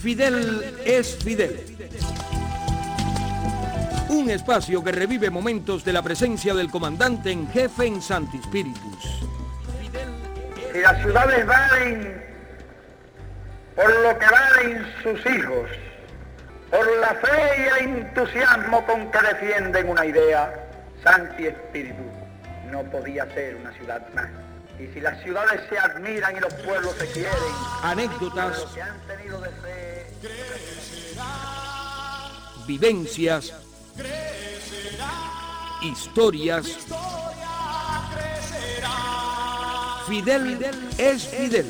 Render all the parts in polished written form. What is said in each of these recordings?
Fidel es Fidel. Un espacio que revive momentos de la presencia del comandante en jefe en Sancti Spíritus. Si las ciudades valen por lo que valen sus hijos, por la fe y el entusiasmo con que defienden una idea, Sancti Spíritus no podía ser una ciudad más. Y si las ciudades se admiran y los pueblos se quieren, anécdotas, lo que han tenido de fe, vivencias, historias. Fidel es Fidel.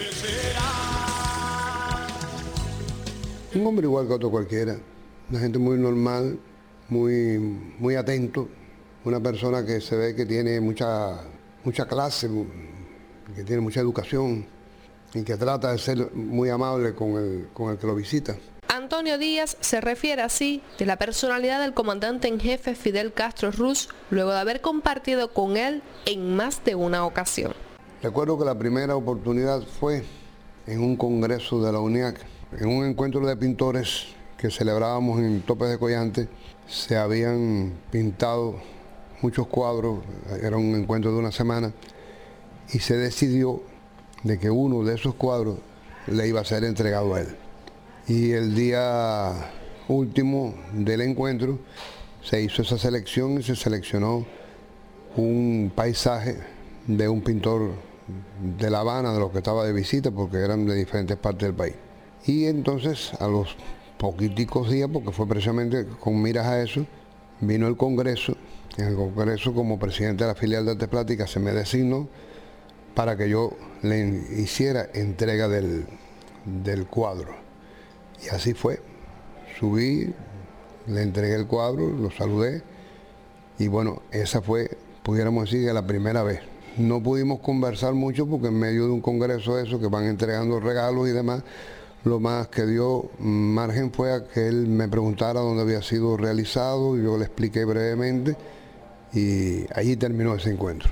Un hombre igual que otro cualquiera, una gente muy normal, muy atento, una persona que se ve que tiene mucha clase, que tiene mucha educación y que trata de ser muy amable con el que lo visita. Antonio Díaz se refiere así de la personalidad del comandante en jefe Fidel Castro Ruz, luego de haber compartido con él en más de una ocasión. Recuerdo que la primera oportunidad fue en un congreso de la UNIAC, en un encuentro de pintores que celebrábamos en Topes de Collante. Se habían pintado muchos cuadros, era un encuentro de una semana, y se decidió de que uno de esos cuadros le iba a ser entregado a él. Y el día último del encuentro se hizo esa selección y se seleccionó un paisaje de un pintor de La Habana, de los que estaba de visita, porque eran de diferentes partes del país. Y entonces, a los poquiticos días, porque fue precisamente con miras a eso, vino el Congreso. En el Congreso, como presidente de la filial de Artes Plásticas, se me designó para que yo le hiciera entrega del cuadro. Y así fue. Subí, le entregué el cuadro, lo saludé, y bueno, esa fue, pudiéramos decir, que la primera vez. No pudimos conversar mucho porque en medio de un congreso de eso, que van entregando regalos y demás, lo más que dio margen fue a que él me preguntara dónde había sido realizado, y yo le expliqué brevemente, y allí terminó ese encuentro.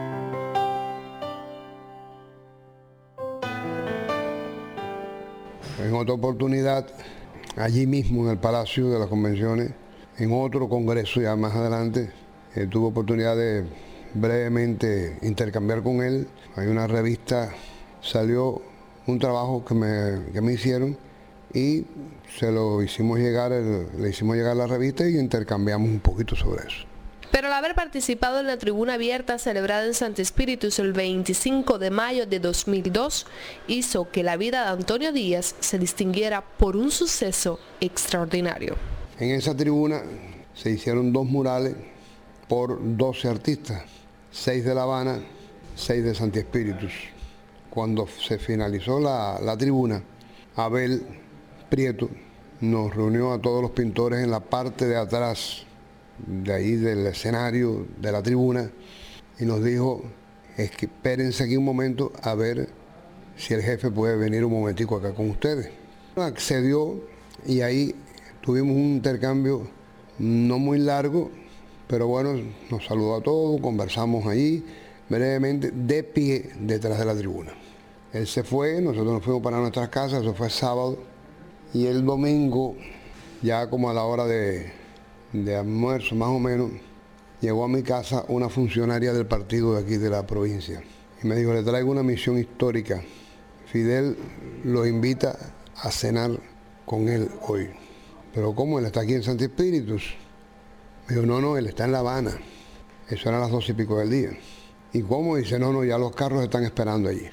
En otra oportunidad, allí mismo en el Palacio de las Convenciones, en otro congreso ya más adelante, tuve oportunidad de brevemente intercambiar con él. Hay una revista, salió un trabajo que me hicieron y se lo hicimos llegar, le hicimos llegar la revista y intercambiamos un poquito sobre eso. Pero al haber participado en la tribuna abierta celebrada en Sancti Spíritus el 25 de mayo de 2002, hizo que la vida de Antonio Díaz se distinguiera por un suceso extraordinario. En esa tribuna se hicieron 2 murales por 12 artistas, 6 de La Habana, 6 de Sancti Spíritus. Cuando se finalizó la tribuna, Abel Prieto nos reunió a todos los pintores en la parte de atrás, de ahí del escenario de la tribuna, y nos dijo: es que espérense aquí un momento a ver si el jefe puede venir un momentico acá con ustedes. Accedió y ahí tuvimos un intercambio no muy largo, pero bueno, nos saludó a todos, conversamos allí brevemente de pie detrás de la tribuna. Él se fue, nosotros nos fuimos para nuestras casas, eso fue sábado, y el domingo, ya como a la hora de almuerzo más o menos, llegó a mi casa una funcionaria del partido de aquí de la provincia y me dijo: le traigo una misión histórica, Fidel lo invita a cenar con él hoy. Pero ¿cómo? Él está aquí en Sancti Spíritus. Me dijo: no, él está en La Habana. Eso eran las 12 y pico del día. ¿Y cómo? Dice: no, ya los carros están esperando allí.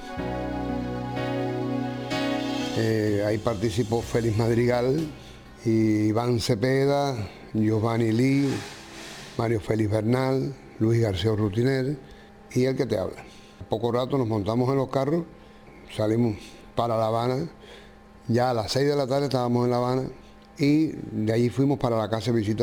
Ahí participó Félix Madrigal, Iván Cepeda, Giovanni Lee, Mario Félix Bernal, Luis García Rutiner y el que te habla. Poco rato nos montamos en los carros, salimos para La Habana. Ya a las 6 de la tarde estábamos en La Habana y de allí fuimos para la casa de visita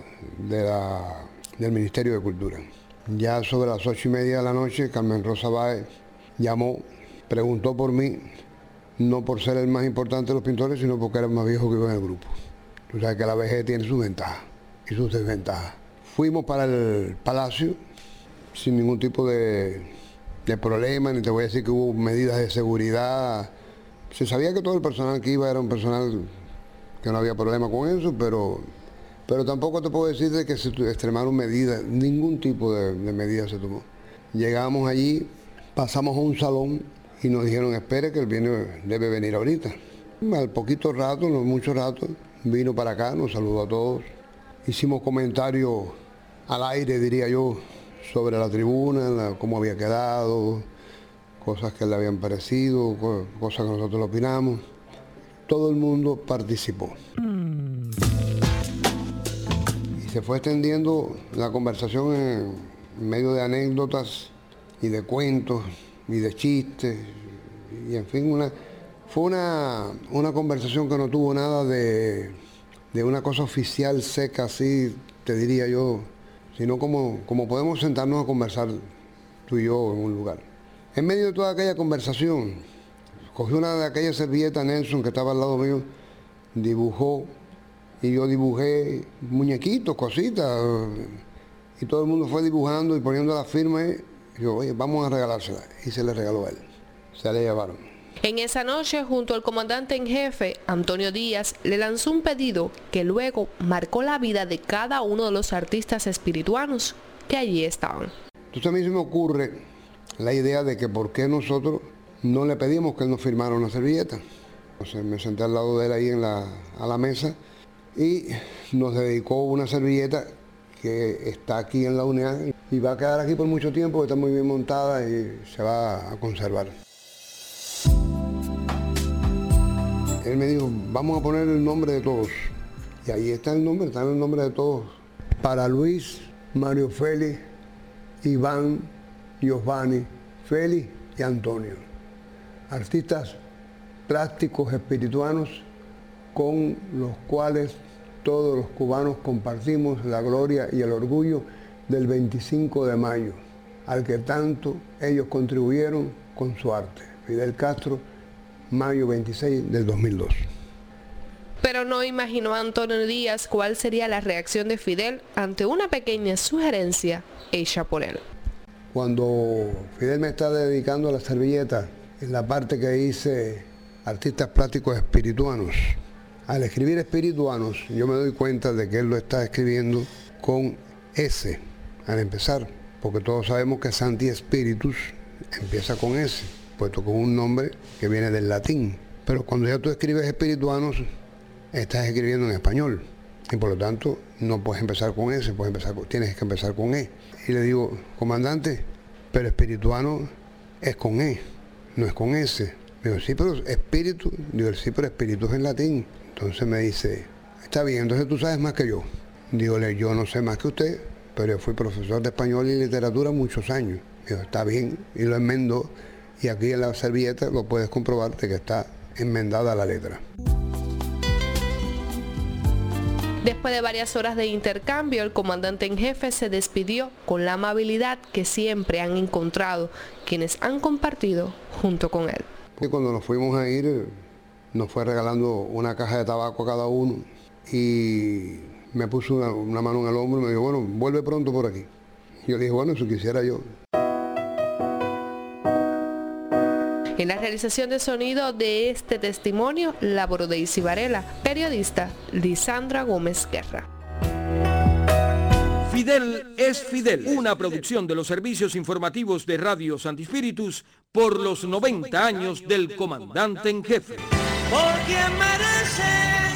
del Ministerio de Cultura. Ya sobre las 8:30 de la noche, Carmen Rosa Báez llamó, preguntó por mí, no por ser el más importante de los pintores, sino porque era el más viejo que iba en el grupo. Tú sabes que la vejez tiene sus ventajas y sus desventajas. Fuimos para el palacio sin ningún tipo de problema, ni te voy a decir que hubo medidas de seguridad, Se sabía que todo el personal que iba era un personal que no había problema con eso, pero tampoco te puedo decir de que se extremaron medidas, ningún tipo de medida se tomó. Llegamos allí, pasamos a un salón y nos dijeron, espere que él debe venir ahorita. Al poquito rato, no mucho rato, vino para acá, nos saludó a todos. Hicimos comentarios al aire, diría yo, sobre la tribuna, cómo había quedado, cosas que le habían parecido, cosas que nosotros le opinamos. Todo el mundo participó. Y se fue extendiendo la conversación en medio de anécdotas y de cuentos y de chistes. Y en fin, fue una conversación que no tuvo nada de una cosa oficial seca, así, te diría yo, sino como podemos sentarnos a conversar tú y yo en un lugar. En medio de toda aquella conversación, cogí una de aquellas servilletas Nelson que estaba al lado mío, dibujó, y yo dibujé muñequitos, cositas, y todo el mundo fue dibujando y poniendo la firma, y yo, oye, vamos a regalársela, y se le regaló a él, se la llevaron. En esa noche, junto al comandante en jefe, Antonio Díaz, le lanzó un pedido que luego marcó la vida de cada uno de los artistas espirituanos que allí estaban. Entonces a mí se me ocurre la idea de que por qué nosotros no le pedimos que él nos firmara una servilleta. Entonces me senté al lado de él ahí a la mesa y nos dedicó una servilleta que está aquí en la unidad y va a quedar aquí por mucho tiempo, está muy bien montada y se va a conservar. Él me dijo, vamos a poner el nombre de todos. Y ahí está el nombre de todos. Para Luis, Mario Félix, Iván, Giovanni, Félix y Antonio. Artistas plásticos espirituanos con los cuales todos los cubanos compartimos la gloria y el orgullo del 25 de mayo, al que tanto ellos contribuyeron con su arte. Fidel Castro, mayo 26 del 2002. Pero no imaginó Antonio Díaz cuál sería la reacción de Fidel ante una pequeña sugerencia hecha por él. Cuando Fidel me está dedicando a la servilleta, en la parte que dice artistas plásticos espirituanos, al escribir espirituanos, yo me doy cuenta de que él lo está escribiendo con S, al empezar, porque todos sabemos que Sancti Spiritus empieza con S, puesto con un nombre que viene del latín. Pero cuando ya tú escribes espirituanos, estás escribiendo en español, y por lo tanto no puedes empezar con S, tienes que empezar con E. Y le digo, comandante, pero espirituano es con E, no es con S. Me digo, sí, pero espíritu. Digo, sí, pero espíritu es en latín. Entonces me dice, está bien, entonces tú sabes más que yo. Dígole, yo no sé más que usted, pero yo fui profesor de español y literatura muchos años. Digo, está bien, y lo enmendó, y aquí en la servilleta lo puedes comprobar de que está enmendada la letra. Después de varias horas de intercambio, el comandante en jefe se despidió con la amabilidad que siempre han encontrado quienes han compartido junto con él. Y cuando nos fuimos a ir, nos fue regalando una caja de tabaco a cada uno y me puso una mano en el hombro y me dijo, bueno, vuelve pronto por aquí. Yo le dije, bueno, si quisiera yo. En la realización de sonido de este testimonio, laboró Daisy Varela, periodista Lisandra Gómez Guerra. Fidel es Fidel, una producción de los servicios informativos de Radio Sancti Spiritus por los 90 años del comandante en jefe. Por quien merece